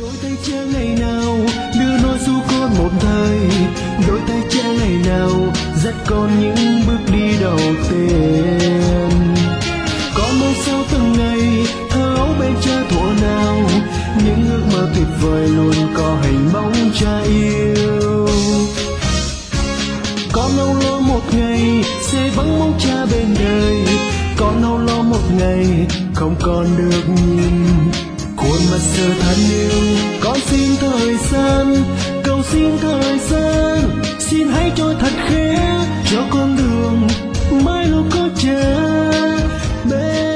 đôi tay cha ngày nào đưa nói ru con một thời, đôi tay cha ngày nào dắt con những bước đi đầu tiên. Con mong sao từng ngày thơ ấu bên cha thuở nào, những ước mơ tuyệt vời luôn có hình bóng cha yêu. Con âu lo một ngày sẽ vắng bóng cha bên đời, con âu lo một ngày không còn được nhìn khuôn mặt giờ than yêu. Con xin thời gian, cầu xin thời gian, xin hãy cho thật khẽ cho con đường mai luôn có cha bên.